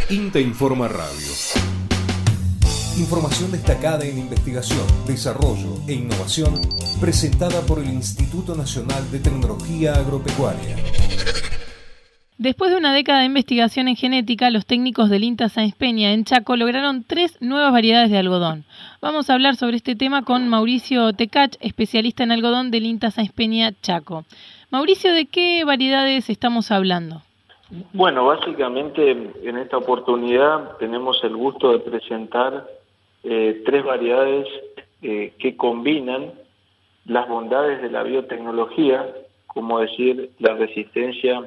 INTA Informa Radio. Información destacada en investigación, desarrollo e innovación presentada por el Instituto Nacional de Tecnología Agropecuaria. Después de una década de investigación en genética, los técnicos del INTA Sáenz Peña en Chaco lograron 3 nuevas variedades de algodón. Vamos a hablar sobre este tema con Mauricio Tecach, especialista en algodón del INTA Sáenz Peña Chaco. Mauricio, ¿de qué variedades estamos hablando? Bueno, básicamente en esta oportunidad tenemos el gusto de presentar 3 variedades que combinan las bondades de la biotecnología, como decir, la resistencia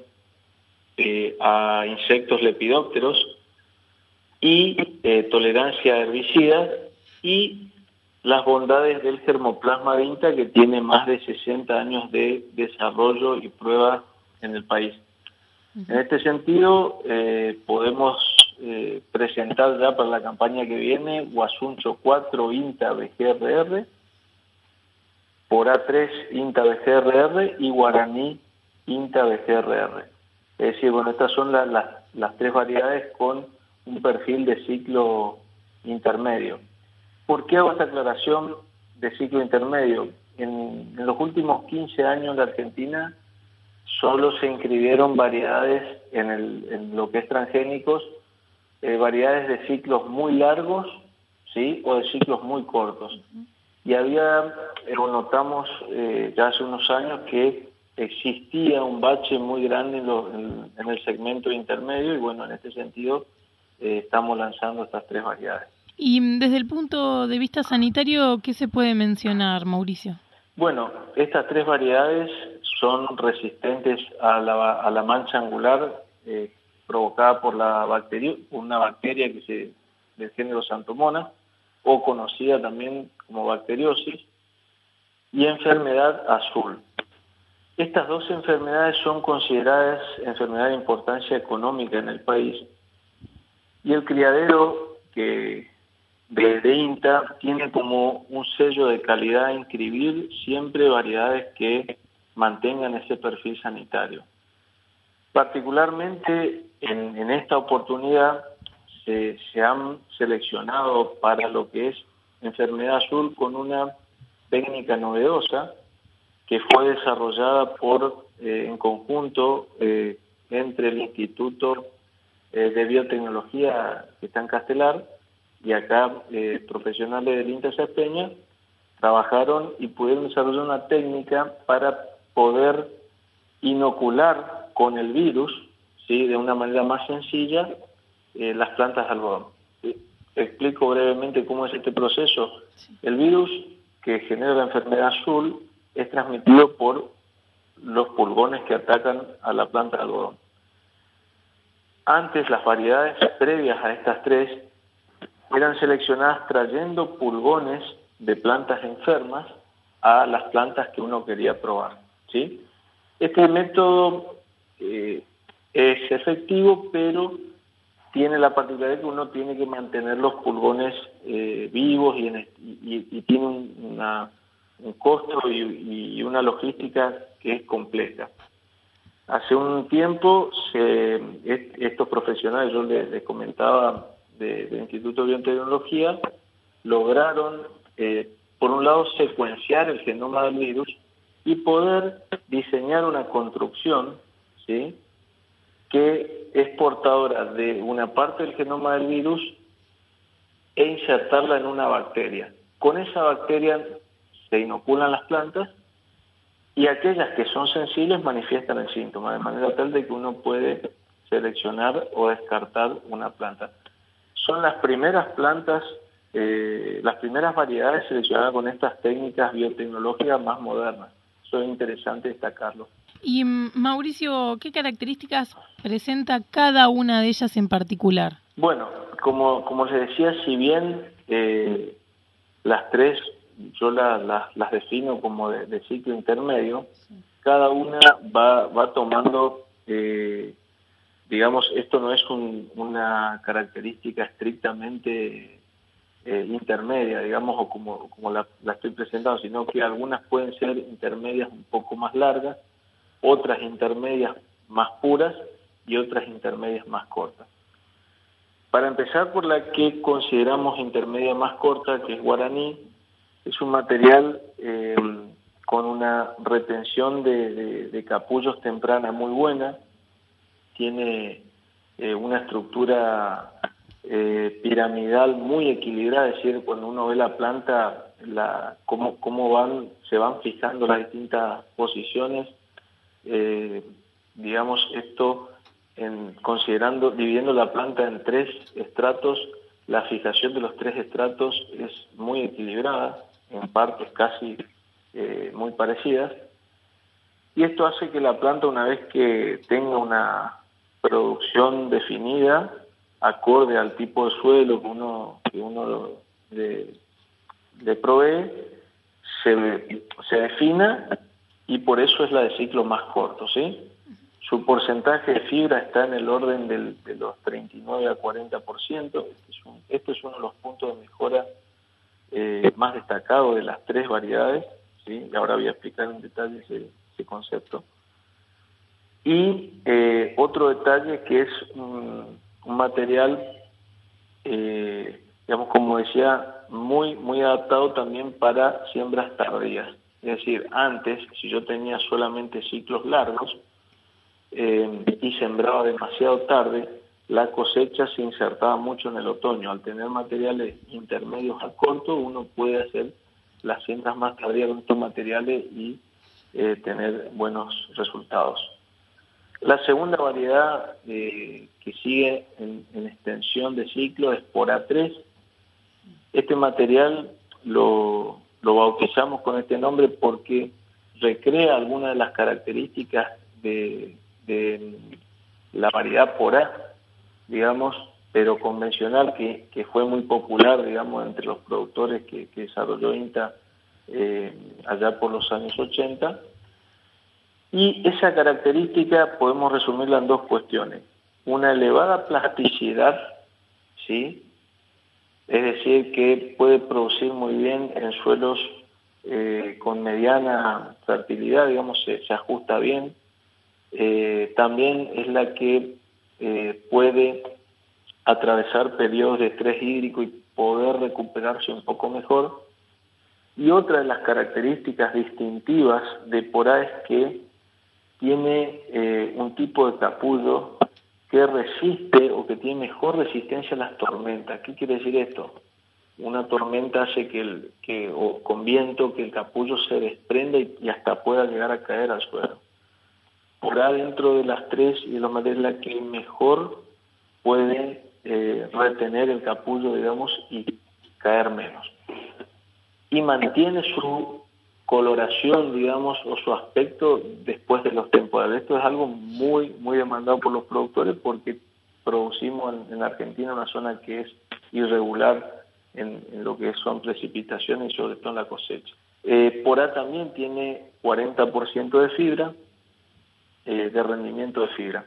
a insectos lepidópteros y tolerancia a herbicidas, y las bondades del germoplasma de INTA, que tiene más de 60 años de desarrollo y prueba en el país. En este sentido, podemos presentar ya para la campaña que viene Guasuncho 4 INTA BGRR, Porá 3 INTA BGRR y Guaraní INTA BGRR. Es decir, bueno, estas son las 3 variedades con un perfil de ciclo intermedio. ¿Por qué hago esta aclaración de ciclo intermedio? En los últimos 15 años en la Argentina solo se inscribieron variedades en lo que es transgénicos, variedades de ciclos muy largos, ¿sí? O de ciclos muy cortos. Y notamos ya hace unos años que existía un bache muy grande en el segmento intermedio, y bueno, en este sentido estamos lanzando estas 3 variedades. Y desde el punto de vista sanitario, ¿qué se puede mencionar, Mauricio? Bueno, estas 3 variedades son resistentes a la mancha angular provocada por una bacteria del género Xanthomonas, o conocida también como bacteriosis, y enfermedad azul. Estas 2 enfermedades son consideradas enfermedades de importancia económica en el país, y el criadero de INTA tiene como un sello de calidad inscribir siempre variedades que mantengan ese perfil sanitario. Particularmente en esta oportunidad se han seleccionado para lo que es enfermedad azul con una técnica novedosa que fue desarrollada en conjunto entre el Instituto de Biotecnología que está en Castelar y acá profesionales del INTA Sáenz Peña trabajaron y pudieron desarrollar una técnica para poder inocular con el virus, ¿sí?, de una manera más sencilla las plantas de algodón. Explico brevemente cómo es este proceso. El virus que genera la enfermedad azul es transmitido por los pulgones que atacan a la planta de algodón. Antes, las variedades previas a estas 3 eran seleccionadas trayendo pulgones de plantas enfermas a las plantas que uno quería probar, ¿sí? Este método es efectivo, pero tiene la particularidad que uno tiene que mantener los pulgones vivos y tiene un costo y una logística que es compleja. Hace un tiempo estos profesionales, yo les comentaba del Instituto de Biotecnología, lograron por un lado secuenciar el genoma del virus y poder diseñar una construcción, ¿sí?, que es portadora de una parte del genoma del virus e insertarla en una bacteria. Con esa bacteria se inoculan las plantas, y aquellas que son sensibles manifiestan el síntoma, de manera tal de que uno puede seleccionar o descartar una planta. Son las primeras plantas, las primeras variedades seleccionadas con estas técnicas biotecnológicas más modernas. Eso es interesante destacarlo. Y Mauricio, ¿qué características presenta cada una de ellas en particular? Bueno, como les decía, si bien las 3 yo las defino como de ciclo intermedio, cada una va tomando, digamos, esto no es una característica estrictamente intermedia, digamos, o como la estoy presentando, sino que algunas pueden ser intermedias un poco más largas, otras intermedias más puras y otras intermedias más cortas. Para empezar por la que consideramos intermedia más corta, que es guaraní, es un material con una retención de capullos temprana muy buena, tiene una estructura piramidal muy equilibrada, es decir, cuando uno ve la planta, cómo se van fijando las distintas posiciones, digamos esto dividiendo la planta en 3 estratos, la fijación de los 3 estratos es muy equilibrada, en partes casi muy parecidas, y esto hace que la planta, una vez que tenga una producción definida, acorde al tipo de suelo que uno le provee, se defina, y por eso es la de ciclo más corto, ¿sí? Su porcentaje de fibra está en el orden de los 39 a 40%. Este es uno de los puntos de mejora más destacados de las 3 variedades, ¿sí? Y ahora voy a explicar en detalle ese concepto. Y otro detalle, que es un material, digamos, como decía, muy adaptado también para siembras tardías. Es decir, antes, si yo tenía solamente ciclos largos y sembraba demasiado tarde, la cosecha se insertaba mucho en el otoño. Al tener materiales intermedios a corto, uno puede hacer las siembras más tardías con estos materiales y tener buenos resultados. La segunda variedad que sigue en extensión de ciclo es Porá 3. Este material lo bautizamos con este nombre porque recrea algunas de las características de la variedad Porá, digamos, pero convencional, que fue muy popular, digamos, entre los productores que desarrolló INTA allá por los años 80. Y esa característica podemos resumirla en 2 cuestiones. Una elevada plasticidad, ¿sí? Es decir, que puede producir muy bien en suelos con mediana fertilidad, digamos, se ajusta bien. También es la que puede atravesar periodos de estrés hídrico y poder recuperarse un poco mejor. Y otra de las características distintivas de Porá es que tiene un tipo de capullo que resiste o que tiene mejor resistencia a las tormentas. ¿Qué quiere decir esto? Una tormenta hace o con viento, que el capullo se desprenda y hasta pueda llegar a caer al suelo. Porá, dentro de las 3 y de los materiales, la que mejor puede retener el capullo, digamos, y caer menos. Y mantiene su coloración, digamos, o su aspecto después de los temporales. Esto es algo muy demandado por los productores, porque producimos en Argentina una zona que es irregular en lo que son precipitaciones y sobre todo en la cosecha. Porá también tiene 40% de fibra, de rendimiento de fibra.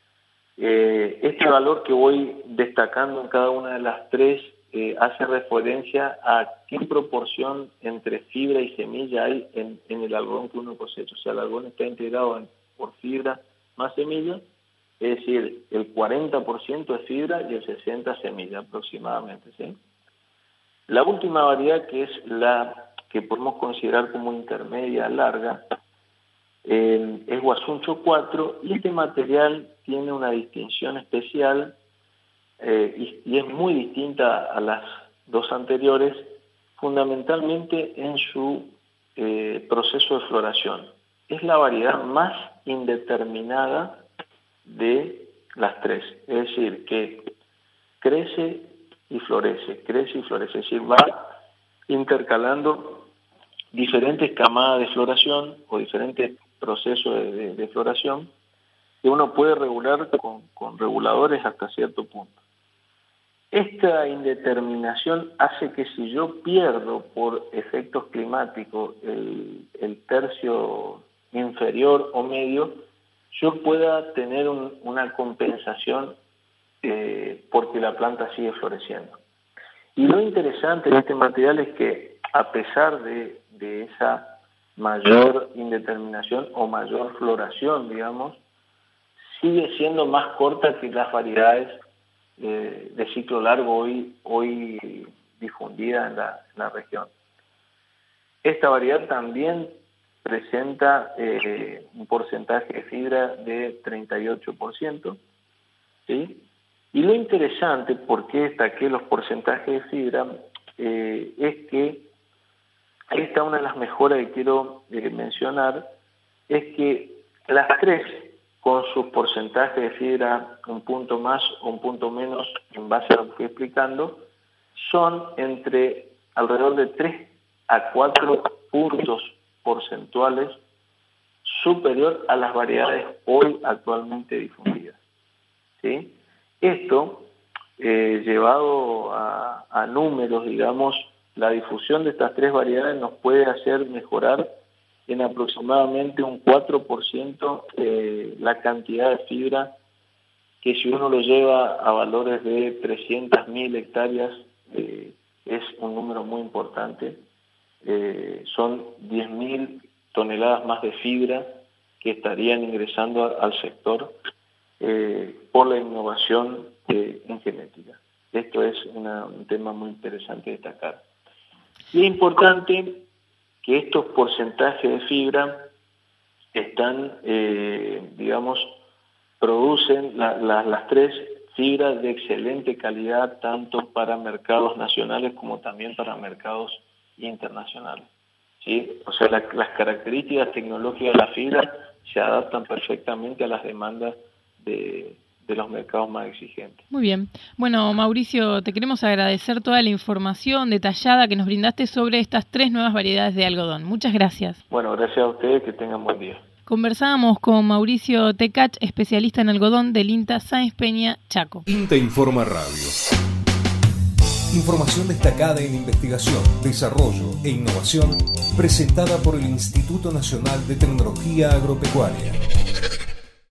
Este valor que voy destacando en cada una de las 3 hace referencia a qué proporción entre fibra y semilla hay en el algodón que uno cosecha. O sea, el algodón está integrado por fibra más semilla, es decir, el 40% es fibra y el 60% semilla aproximadamente, ¿sí? La última variedad, que es la que podemos considerar como intermedia larga, es Guasuncho 4, y este material tiene una distinción especial y es muy distinta a las 2 anteriores, fundamentalmente en su proceso de floración. Es la variedad más indeterminada de las 3, es decir, que crece y florece, es decir, va intercalando diferentes camadas de floración o diferentes procesos de floración que uno puede regular con reguladores hasta cierto punto. Esta indeterminación hace que si yo pierdo por efectos climáticos el tercio inferior o medio, yo pueda tener una compensación porque la planta sigue floreciendo. Y lo interesante de este material es que, a pesar de esa mayor indeterminación o mayor floración, digamos, sigue siendo más corta que las variedades de ciclo largo hoy difundida en la región. Esta variedad también presenta un porcentaje de fibra de 38%, ¿sí? Y lo interesante, por qué destaqué los porcentajes de fibra, es que esta una de las mejoras que quiero mencionar, es que las tres, con sus porcentajes de fibra un punto más o un punto menos, en base a lo que estoy explicando, son entre alrededor de 3 a 4 puntos porcentuales superior a las variedades hoy actualmente difundidas, ¿sí? Esto, llevado a números, digamos, la difusión de estas tres variedades nos puede hacer mejorar en aproximadamente un 4% la cantidad de fibra, que si uno lo lleva a valores de 300.000 hectáreas, es un número muy importante. Son 10.000 toneladas más de fibra que estarían ingresando al sector por la innovación en genética. Esto es un tema muy interesante de destacar. Y es importante que estos porcentajes de fibra están, producen las tres fibras de excelente calidad, tanto para mercados nacionales como también para mercados internacionales, ¿sí? O sea, las características tecnológicas de la fibra se adaptan perfectamente a las demandas de los mercados más exigentes. Muy bien. Bueno, Mauricio, te queremos agradecer toda la información detallada que nos brindaste sobre estas tres nuevas variedades de algodón. Muchas gracias. Bueno, gracias a ustedes, que tengan buen día. Conversábamos con Mauricio Tecach, especialista en algodón del INTA Sáenz Peña, Chaco. INTA Informa Radio. Información destacada en investigación, desarrollo e innovación, presentada por el Instituto Nacional de Tecnología Agropecuaria.